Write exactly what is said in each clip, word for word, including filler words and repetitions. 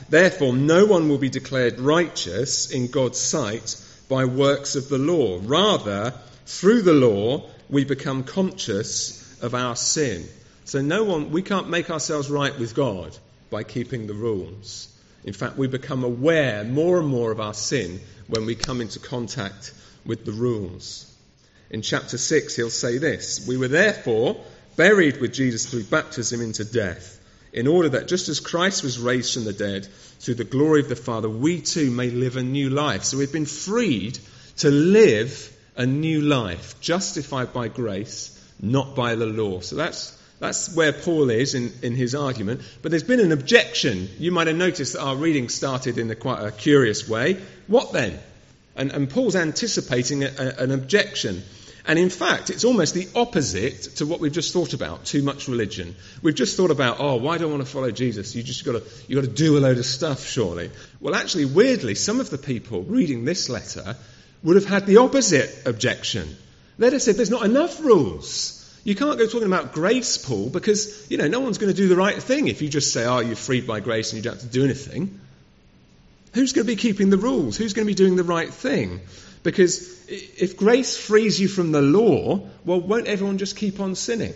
Therefore, no one will be declared righteous in God's sight by works of the law. Rather, through the law, we become conscious of our sin. So no one, we can't make ourselves right with God by keeping the rules. In fact, we become aware more and more of our sin when we come into contact with the rules. In chapter six, he'll say this: we were therefore buried with Jesus through baptism into death, in order that just as Christ was raised from the dead through the glory of the Father, we too may live a new life. So we've been freed to live a new life, justified by grace, not by the law. So that's that's where Paul is in, in his argument. But there's been an objection. You might have noticed that our reading started in a quite a curious way. What then? And, and Paul's anticipating a, a, an objection. And in fact, it's almost the opposite to what we've just thought about, too much religion. We've just thought about, oh, why do I want to follow Jesus? You just got to you got to do a load of stuff, surely. Well, actually, weirdly, some of the people reading this letter would have had the opposite objection. They'd have said, there's not enough rules. You can't go talking about grace, Paul, because, you know, no one's going to do the right thing if you just say, oh, you're freed by grace and you don't have to do anything. Who's going to be keeping the rules? Who's going to be doing the right thing? Because if grace frees you from the law, well, won't everyone just keep on sinning?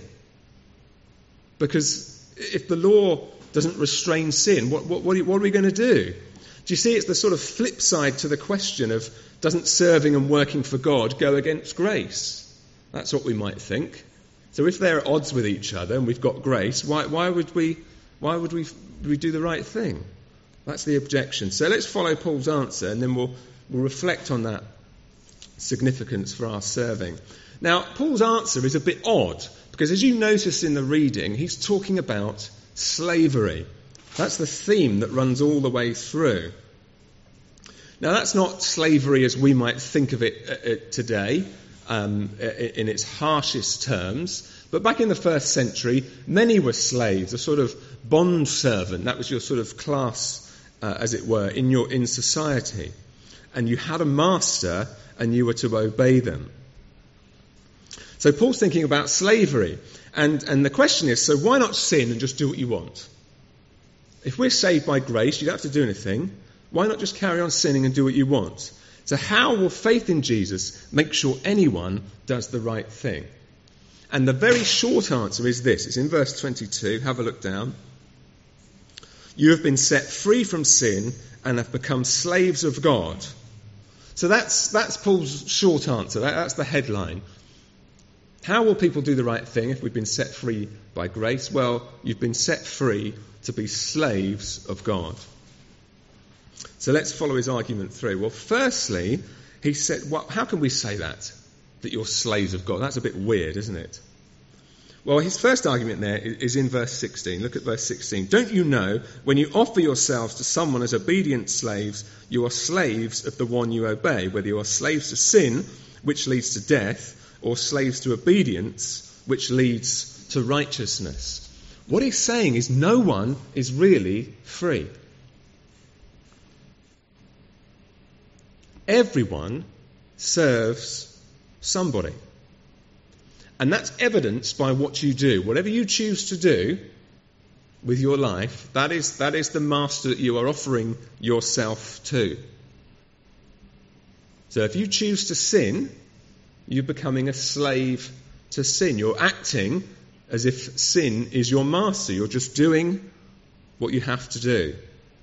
Because if the law doesn't restrain sin, what, what, what are we going to do? Do you see, it's the sort of flip side to the question of, doesn't serving and working for God go against grace? That's what we might think. So if they're at odds with each other and we've got grace, why, why would we why would we, we do the right thing? That's the objection. So let's follow Paul's answer, and then we'll, we'll reflect on that significance for our serving. Now, Paul's answer is a bit odd, because as you notice in the reading, he's talking about slavery. That's the theme that runs all the way through. Now, that's not slavery as we might think of it uh, today, um, in its harshest terms. But back in the first century, many were slaves, a sort of bond servant. That was your sort of class, uh, as it were, in your in society. And you had a master, and you were to obey them. So Paul's thinking about slavery. And, and the question is, so why not sin and just do what you want? If we're saved by grace, you don't have to do anything. Why not just carry on sinning and do what you want? So how will faith in Jesus make sure anyone does the right thing? And the very short answer is this. It's in verse twenty-two. Have a look down. You have been set free from sin and have become slaves of God. So that's that's Paul's short answer. That, that's the headline. How will people do the right thing if we've been set free by grace? Well, you've been set free to be slaves of God. So let's follow his argument through. Well, firstly, he said, well, how can we say that? That you're slaves of God? That's a bit weird, isn't it? Well, his first argument there is in verse sixteen. Look at verse sixteen. Don't you know, when you offer yourselves to someone as obedient slaves, you are slaves of the one you obey, whether you are slaves to sin, which leads to death, or slaves to obedience, which leads to righteousness. What he's saying is no one is really free. Everyone serves somebody. And that's evidenced by what you do. Whatever you choose to do with your life, that is, that is the master that you are offering yourself to. So if you choose to sin, you're becoming a slave to sin. You're acting as if sin is your master. You're just doing what you have to do.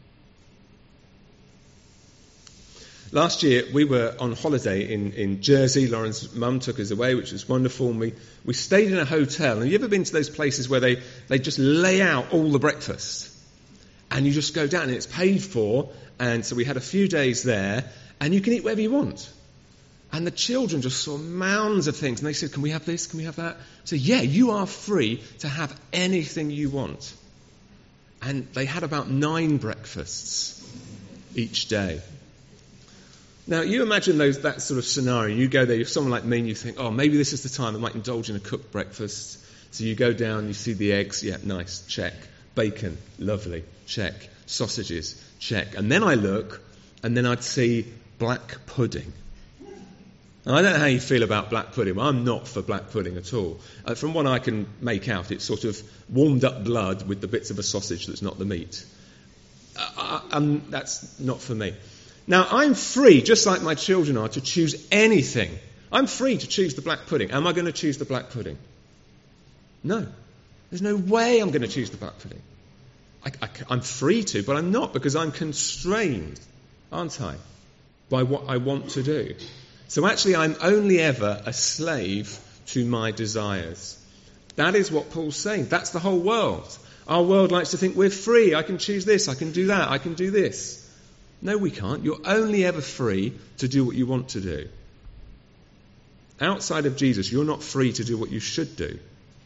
Last year, we were on holiday in, in Jersey. Lauren's mum took us away, which was wonderful. And we, we stayed in a hotel. Have you ever been to those places where they, they just lay out all the breakfast? And you just go down and it's paid for. And so we had a few days there. And you can eat whatever you want. And the children just saw mounds of things. And they said, can we have this? Can we have that? So yeah, you are free to have anything you want. And they had about nine breakfasts each day. Now, you imagine those that sort of scenario. You go there, you're someone like me, and you think, oh, maybe this is the time I might indulge in a cooked breakfast. So you go down, you see the eggs, yeah, nice, check. Bacon, lovely, check. Sausages, check. And then I look, and then I'd see black pudding. And I don't know how you feel about black pudding. Well, I'm not for black pudding at all. Uh, from what I can make out, it's sort of warmed up blood with the bits of a sausage that's not the meat. uh, um, that's not for me. Now, I'm free, just like my children are, to choose anything. I'm free to choose the black pudding. Am I going to choose the black pudding? No. There's no way I'm going to choose the black pudding. I, I, I'm free to, but I'm not, because I'm constrained, aren't I, by what I want to do. So actually, I'm only ever a slave to my desires. That is what Paul's saying. That's the whole world. Our world likes to think we're free. I can choose this, I can do that, I can do this. No, we can't. You're only ever free to do what you want to do. Outside of Jesus, you're not free to do what you should do.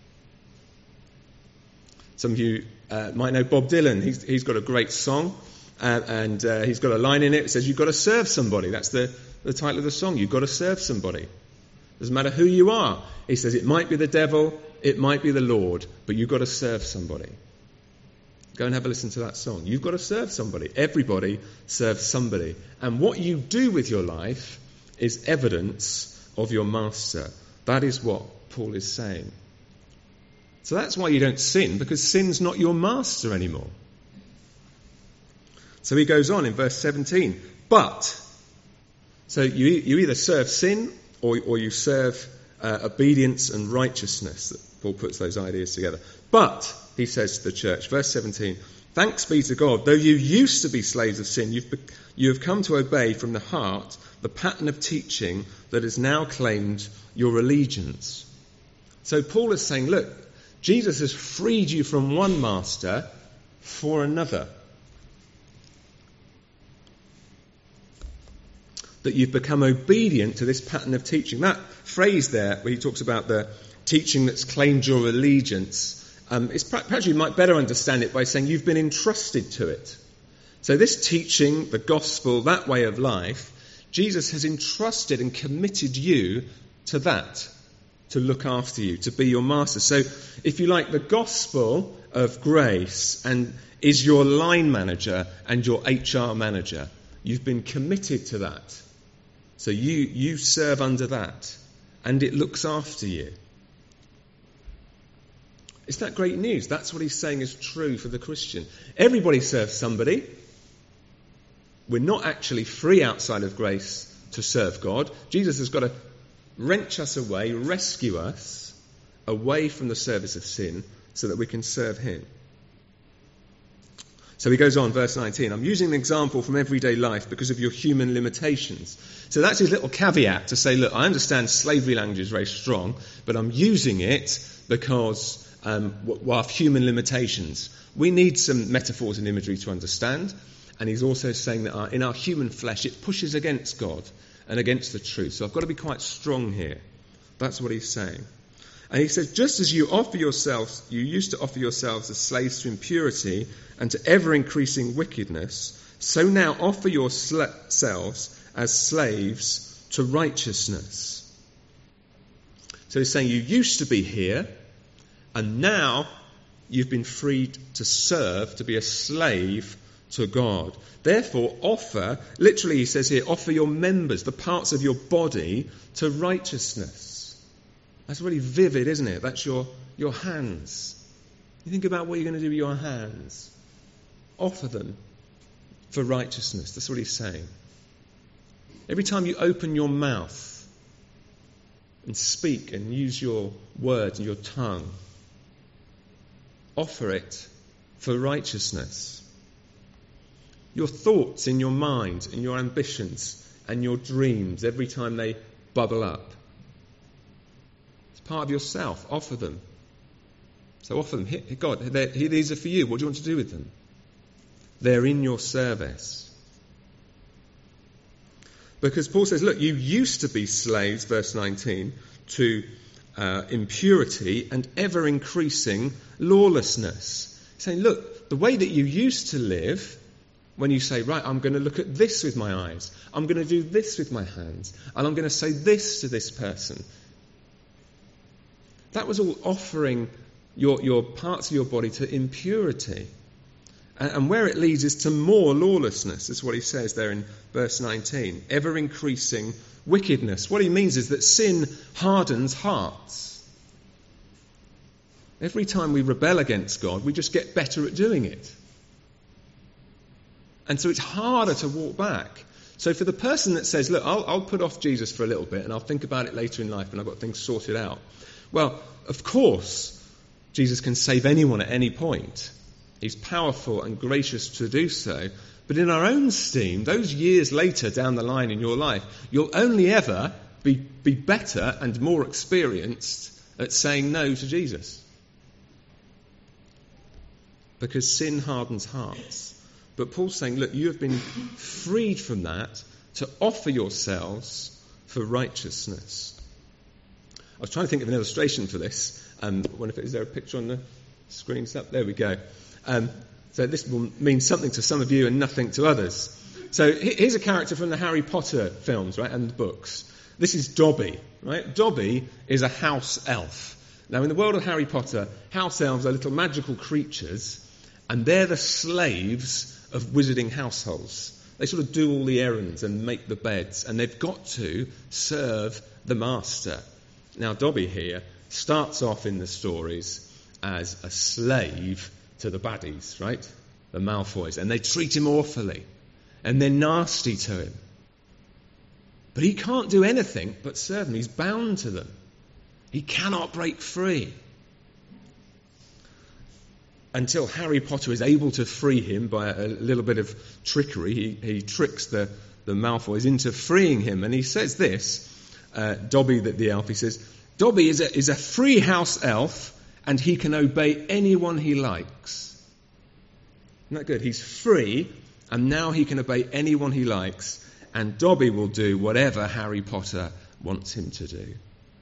Some of you uh, might know Bob Dylan. He's, he's got a great song, uh, and uh, he's got a line in it that says, you've got to serve somebody. That's the, the title of the song. You've got to serve somebody. Doesn't matter who you are. He says it might be the devil, it might be the Lord, but you've got to serve somebody. Go and have a listen to that song. You've got to serve somebody. Everybody serves somebody. And what you do with your life is evidence of your master. That is what Paul is saying. So that's why you don't sin, because sin's not your master anymore. So he goes on in verse seventeen. But, so you, you either serve sin or, or you serve uh, obedience and righteousness. Paul puts those ideas together. But, he says to the church, verse seventeen, thanks be to God, though you used to be slaves of sin, you've, be- you have come to obey from the heart the pattern of teaching that has now claimed your allegiance. So Paul is saying, look, Jesus has freed you from one master for another. That you've become obedient to this pattern of teaching. That phrase there, where he talks about the teaching that's claimed your allegiance, um, it's perhaps you might better understand it by saying you've been entrusted to it. So this teaching, the gospel, that way of life, Jesus has entrusted and committed you to that, to look after you, to be your master. So if you like, the gospel of grace and is your line manager and your H R manager. You've been committed to that. So you, you serve under that, and it looks after you. Isn't that great news? That's what he's saying is true for the Christian. Everybody serves somebody. We're not actually free outside of grace to serve God. Jesus has got to wrench us away, rescue us away from the service of sin so that we can serve him. So he goes on, verse nineteen, I'm using an example from everyday life because of your human limitations. So that's his little caveat to say, look, I understand slavery language is very strong, but I'm using it because um, of human limitations. We need some metaphors and imagery to understand. And he's also saying that our, in our human flesh, it pushes against God and against the truth. So I've got to be quite strong here. That's what he's saying. And he says, just as you offer yourselves, you used to offer yourselves as slaves to impurity and to ever-increasing wickedness, so now offer yourselves as slaves to righteousness. So he's saying you used to be here, and now you've been freed to serve, to be a slave to God. Therefore, offer, literally he says here, offer your members, the parts of your body, to righteousness. That's really vivid, isn't it? That's your, your hands. You think about what you're going to do with your hands. Offer them for righteousness. That's what he's saying. Every time you open your mouth and speak and use your words and your tongue, offer it for righteousness. Your thoughts in your mind and your ambitions and your dreams, every time they bubble up, it's part of yourself. Offer them. So offer them. God, these are for you. What do you want to do with them? They're in your service. Because Paul says, look, you used to be slaves, verse nineteen, to uh, impurity and ever-increasing lawlessness. He's saying, look, the way that you used to live, when you say, right, I'm going to look at this with my eyes, I'm going to do this with my hands, and I'm going to say this to this person. That was all offering your, your parts of your body to impurity. And, and where it leads is to more lawlessness, is what he says there in verse nineteen. Ever increasing wickedness. What he means is that sin hardens hearts. Every time we rebel against God, we just get better at doing it. And so it's harder to walk back. So for the person that says, look, I'll, I'll put off Jesus for a little bit and I'll think about it later in life and I've got things sorted out. Well, of course, Jesus can save anyone at any point. He's powerful and gracious to do so. But in our own steam, those years later down the line in your life, you'll only ever be, be better and more experienced at saying no to Jesus. Because sin hardens hearts. But Paul's saying, look, you have been freed from that to offer yourselves for righteousness. I was trying to think of an illustration for this. Um, I wonder if is there a picture on the screen? There we go. Um, so this will mean something to some of you and nothing to others. So here's a character from the Harry Potter films, right, and the books. This is Dobby, right? Dobby is a house elf. Now, in the world of Harry Potter, house elves are little magical creatures, and they're the slaves of wizarding households. They sort of do all the errands and make the beds, and they've got to serve the master. Now, Dobby here starts off in the stories as a slave to the baddies, right? The Malfoys, and they treat him awfully, and they're nasty to him. But he can't do anything but serve them. He's bound to them. He cannot break free. Until Harry Potter is able to free him by a little bit of trickery. He, he tricks the, the Malfoys into freeing him. And he says this, uh, Dobby, the, the elf, he says, Dobby is a, is a free house elf and he can obey anyone he likes. Isn't that good? He's free and now he can obey anyone he likes. And Dobby will do whatever Harry Potter wants him to do.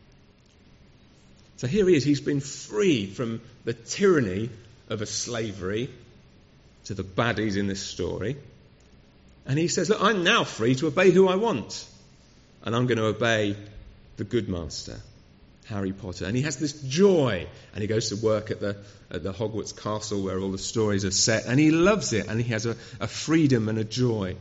So here he is. He's been freed from the tyranny of a slavery to the baddies in this story. And he says, look, I'm now free to obey who I want. And I'm going to obey the good master, Harry Potter. And he has this joy. And he goes to work at the, at the Hogwarts castle where all the stories are set. And he loves it. And he has a, a freedom and a joy.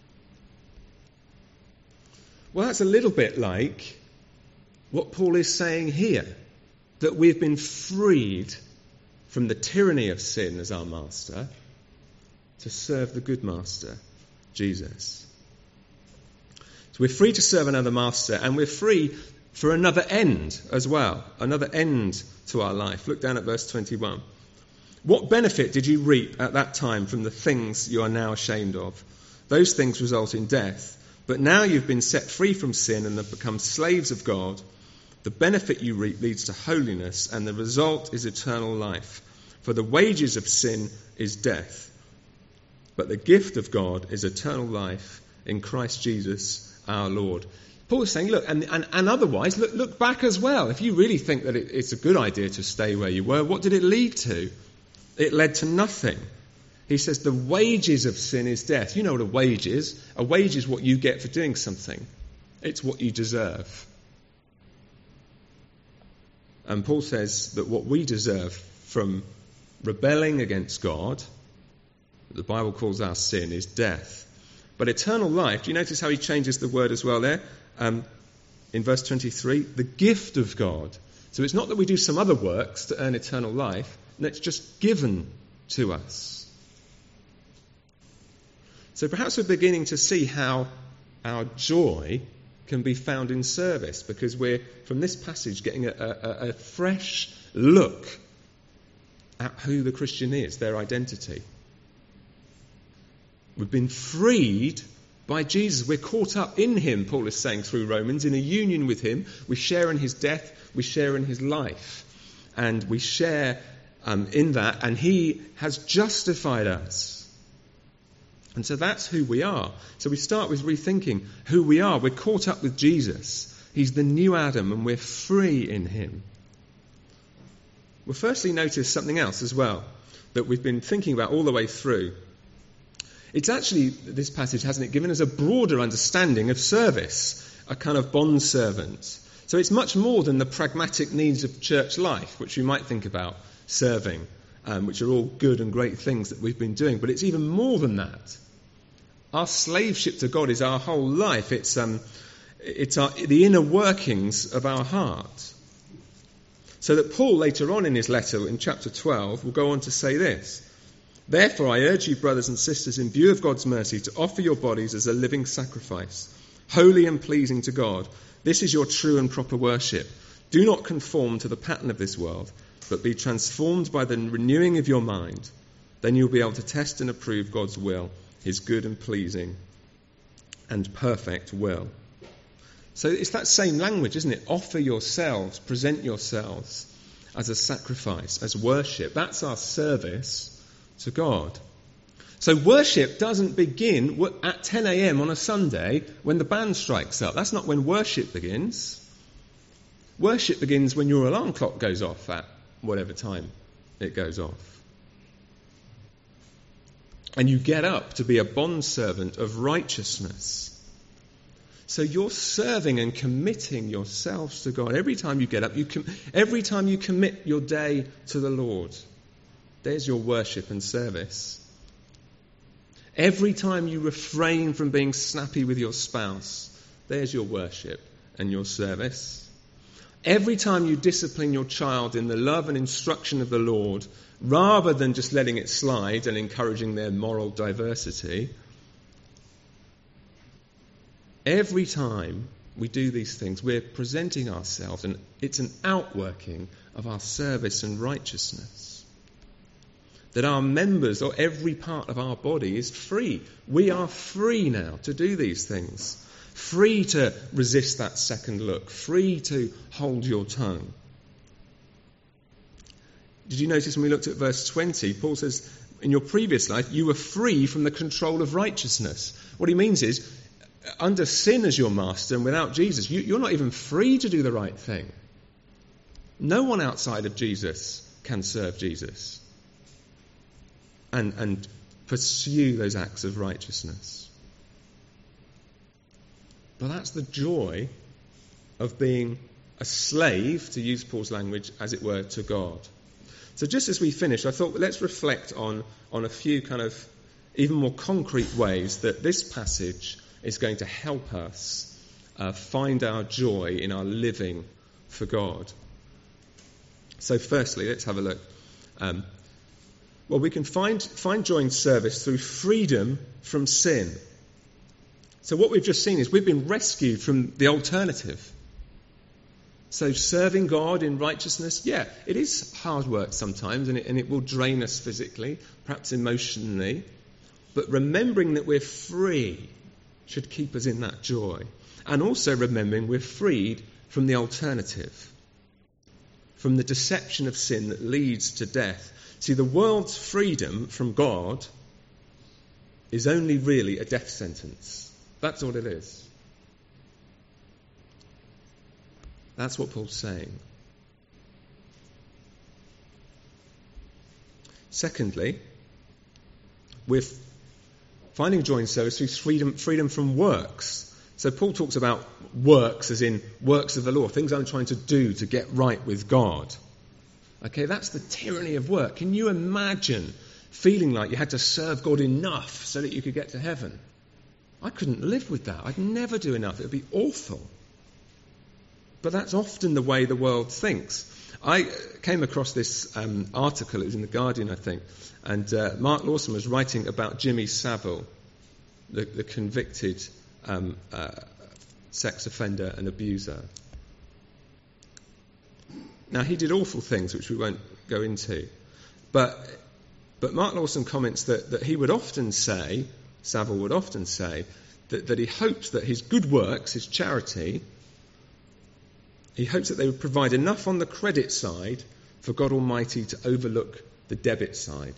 Well, that's a little bit like what Paul is saying here. That we've been freed from the tyranny of sin as our master, to serve the good master, Jesus. So we're free to serve another master, and we're free for another end as well, another end to our life. Look down at verse twenty-one. What benefit did you reap at that time from the things you are now ashamed of? Those things result in death, but now you've been set free from sin and have become slaves of God. The benefit you reap leads to holiness, and the result is eternal life. For the wages of sin is death, but the gift of God is eternal life in Christ Jesus our Lord. Paul is saying, look, and, and, and otherwise, look, look back as well. If you really think that it, it's a good idea to stay where you were, what did it lead to? It led to nothing. He says the wages of sin is death. You know what a wage is. A wage is what you get for doing something. It's what you deserve. And Paul says that what we deserve from rebelling against God, the Bible calls our sin, is death. But eternal life, do you notice how he changes the word as well there? Um, in verse twenty-three, the gift of God. So it's not that we do some other works to earn eternal life. No, it's just given to us. So perhaps we're beginning to see how our joy can be found in service, because we're, from this passage, getting a, a, a fresh look at who the Christian is, their identity. We've been freed by Jesus. We're caught up in him, Paul is saying through Romans, in a union with him. We share in his death, we share in his life, and we share um, in that, and he has justified us. And so that's who we are. So we start with rethinking who we are. We're caught up with Jesus. He's the new Adam, and we're free in him. We'll firstly notice something else as well that we've been thinking about all the way through. It's actually, this passage, hasn't it, given us a broader understanding of service, a kind of bond servant. So it's much more than the pragmatic needs of church life, which we might think about serving, um, which are all good and great things that we've been doing. But it's even more than that. Our slaveship to God is our whole life. It's um, it's our, the inner workings of our heart. So that Paul, later on in his letter, in chapter twelve, will go on to say this. Therefore, I urge you, brothers and sisters, in view of God's mercy, to offer your bodies as a living sacrifice, holy and pleasing to God. This is your true and proper worship. Do not conform to the pattern of this world, but be transformed by the renewing of your mind. Then you'll be able to test and approve God's will, his good and pleasing and perfect will. So it's that same language, isn't it? Offer yourselves, present yourselves as a sacrifice, as worship. That's our service to God. So worship doesn't begin at ten a.m. on a Sunday when the band strikes up. That's not when worship begins. Worship begins when your alarm clock goes off at whatever time it goes off. And you get up to be a bondservant of righteousness. So you're serving and committing yourselves to God. Every time you get up, you com- every time you commit your day to the Lord, there's your worship and service. Every time you refrain from being snappy with your spouse, there's your worship and your service. Every time you discipline your child in the love and instruction of the Lord, rather than just letting it slide and encouraging their moral diversity, every time we do these things, we're presenting ourselves, and it's an outworking of our service and righteousness. That our members, or every part of our body, is free. We are free now to do these things. Free to resist that second look. Free to hold your tongue. Did you notice when we looked at verse twenty, Paul says, in your previous life, you were free from the control of righteousness. What he means is, under sin as your master and without Jesus, you, you're not even free to do the right thing. No one outside of Jesus can serve Jesus and, and pursue those acts of righteousness. But that's the joy of being a slave, to use Paul's language, as it were, to God. So just as we finish, I thought, let's reflect on, on a few kind of even more concrete ways that this passage is going to help us uh, find our joy in our living for God. So firstly, let's have a look. Um, well, we can find, find joy in service through freedom from sin. So what we've just seen is we've been rescued from the alternative. So serving God in righteousness, yeah, it is hard work sometimes, and it, and it will drain us physically, perhaps emotionally. But remembering that we're free should keep us in that joy. And also remembering we're freed from the alternative, from the deception of sin that leads to death. See, the world's freedom from God is only really a death sentence. That's all it is. That's what Paul's saying. Secondly, we're finding joy in service through freedom, freedom from works. So Paul talks about works as in works of the law, things I'm trying to do to get right with God. Okay, that's the tyranny of work. Can you imagine feeling like you had to serve God enough so that you could get to heaven? I couldn't live with that. I'd never do enough. It would be awful. But that's often the way the world thinks. I came across this um, article, it was in The Guardian, I think, and uh, Mark Lawson was writing about Jimmy Savile, the, the convicted um, uh, sex offender and abuser. Now, he did awful things, which we won't go into. But but Mark Lawson comments that, that he would often say, Savile would often say, that, that he hopes that his good works, his charity, he hopes that they would provide enough on the credit side for God Almighty to overlook the debit side.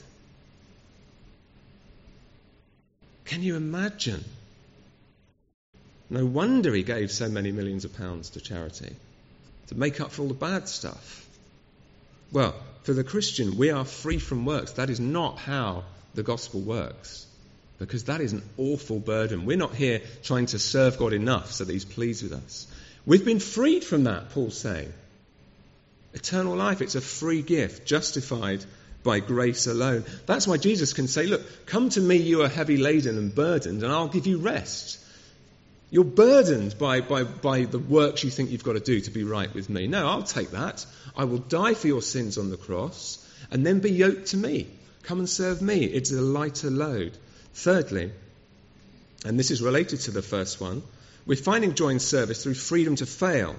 Can you imagine? No wonder he gave so many millions of pounds to charity, to make up for all the bad stuff. Well, for the Christian, we are free from works. That is not how the gospel works, because that is an awful burden. We're not here trying to serve God enough so that he's pleased with us. We've been freed from that, Paul's saying. Eternal life, it's a free gift, justified by grace alone. That's why Jesus can say, look, come to me, you are heavy laden and burdened, and I'll give you rest. You're burdened by, by, by the works you think you've got to do to be right with me. No, I'll take that. I will die for your sins on the cross and then be yoked to me. Come and serve me. It's a lighter load. Thirdly, and this is related to the first one, we're finding joy in service through freedom to fail.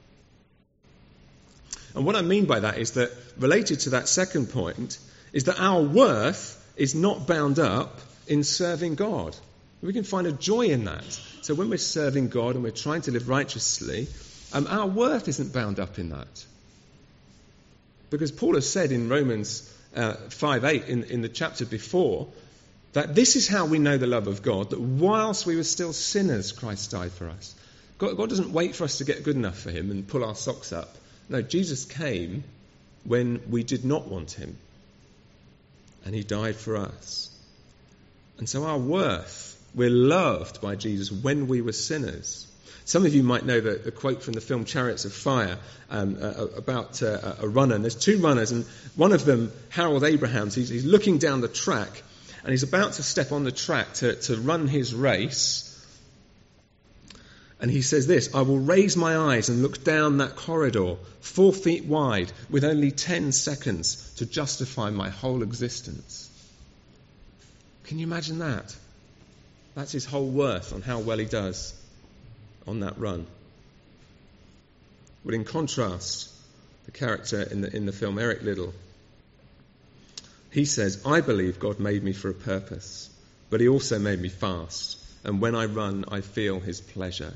And what I mean by that is that, related to that second point, is that our worth is not bound up in serving God. We can find a joy in that. So when we're serving God and we're trying to live righteously, um, our worth isn't bound up in that. Because Paul has said in Romans uh, five eight, in, in the chapter before, that this is how we know the love of God, that whilst we were still sinners, Christ died for us. God, God doesn't wait for us to get good enough for him and pull our socks up. No, Jesus came when we did not want him. And he died for us. And so our worth, we're loved by Jesus when we were sinners. Some of you might know the, the quote from the film Chariots of Fire um, uh, about uh, a runner. And there's two runners, and one of them, Harold Abrahams, he's, he's looking down the track, and he's about to step on the track to, to run his race. And he says this: I will raise my eyes and look down that corridor, four feet wide, with only ten seconds to justify my whole existence. Can you imagine that? That's his whole worth on how well he does on that run. But in contrast, the character in the, in the film, Eric Liddell, he says, I believe God made me for a purpose, but he also made me fast. And when I run, I feel his pleasure.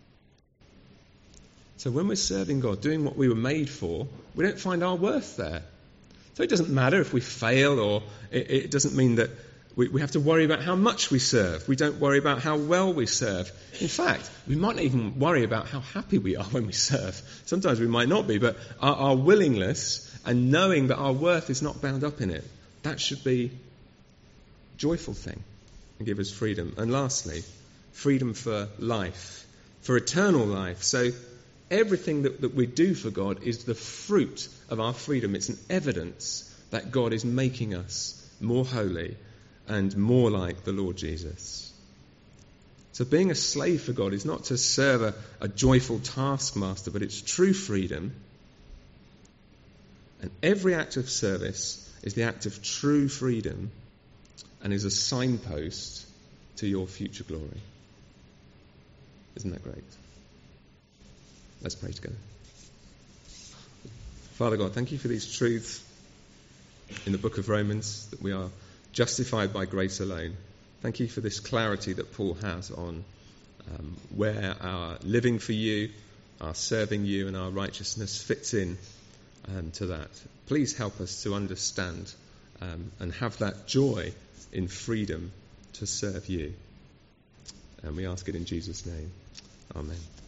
So when we're serving God, doing what we were made for, we don't find our worth there. So it doesn't matter if we fail, or it, it doesn't mean that we, we have to worry about how much we serve. We don't worry about how well we serve. In fact, we might not even worry about how happy we are when we serve. Sometimes we might not be, but our, our willingness and knowing that our worth is not bound up in it, that should be a joyful thing and give us freedom. And lastly, freedom for life, for eternal life. So everything that, that we do for God is the fruit of our freedom. It's an evidence that God is making us more holy and more like the Lord Jesus. So being a slave for God is not to serve a, a joyful taskmaster, but it's true freedom. And every act of service is the act of true freedom and is a signpost to your future glory. Isn't that great? Let's pray together. Father God, thank you for these truths in the book of Romans, that we are justified by grace alone. Thank you for this clarity that Paul has on um, where our living for you, our serving you, and our righteousness fits in um, to that. Please help us to understand um, and have that joy in freedom to serve you. And we ask it in Jesus' name. Amen.